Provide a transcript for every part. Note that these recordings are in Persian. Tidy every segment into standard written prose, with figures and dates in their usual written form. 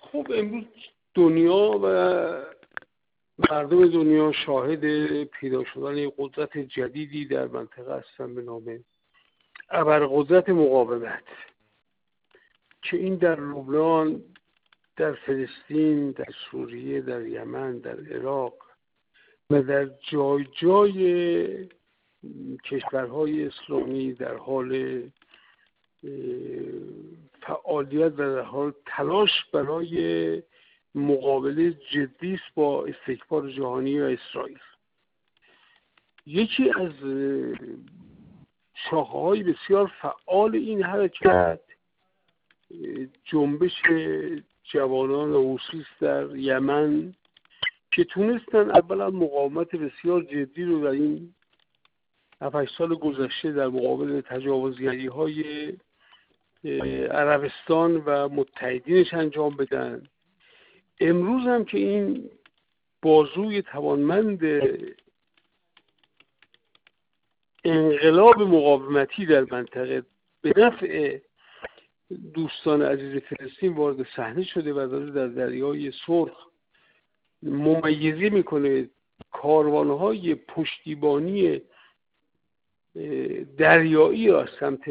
خب امروز دنیا و مردم دنیا شاهد پیدا شدن یک قدرت جدیدی در منطقه هستن به نام ابرقدرت مقاومت که این در لبنان، در فلسطین، در سوریه، در یمن، در عراق و در جای جای کشورهای اسلامی در حال فعالیت و در حال تلاش برای مقابله جدی است با استکبار جهانی و اسرائیل. یکی از شاخه‌های بسیار فعال این حرکت جنبش جوانان حوثی در یمن که تونستن اولا مقاومت بسیار جدی رو در این 7 سال گذشته در مقابل تجاوزگری‌های عربستان و متحدینش انجام بدن. امروز هم که این بازوی توانمند انقلاب مقاومتی در منطقه به نفع دوستان عزیز فلسطین وارد صحنه شده و داره در دریای سرخ ممیزی میکنه کاروانهای پشتیبانی دریایی را از سمت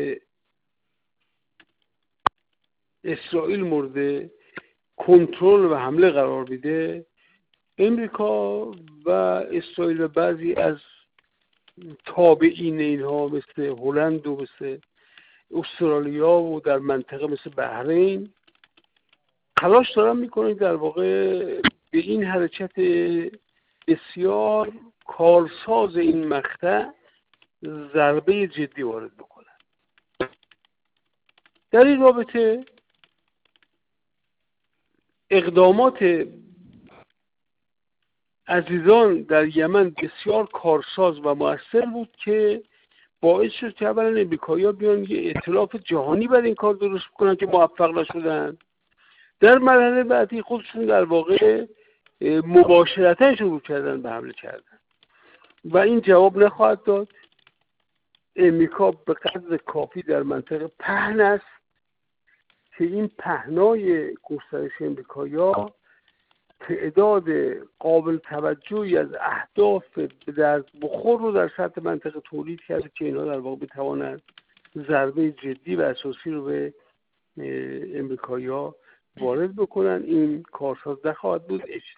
اسرائیل مورد کنترل و حمله قرار میده. امریکا و اسرائیل و بعضی از تابعین اینها مثل هلند و مثل استرالیا و در منطقه مثل بحرین تلاش دارن میکنن در واقع به این حرکت بسیار کارساز این مقطع ضربه جدی وارد بکنن. در این رابطه اقدامات عزیزان در یمن بسیار کارساز و مؤثر بود که باعث شد که اولا امریکایی‌ها بیان یه ائتلاف جهانی برای این کار درست کنن که موفق نشدن. در مرحله بعدی خودشون در واقع مباشرتاً شروع کردن به حمله کردن و این جواب نخواهد داد. امریکا به قدر کافی در منطقه پهن است که این پهنای گسترش امریکایی‌ها تعداد قابل توجهی از اهداف به دست بخور رو در سطح منطقه تولید کرده که اینها در واقع بتوانند ضربه جدی و اساسی رو به امریکایی‌ها وارد بکنن. این کارساز نخواهد بود.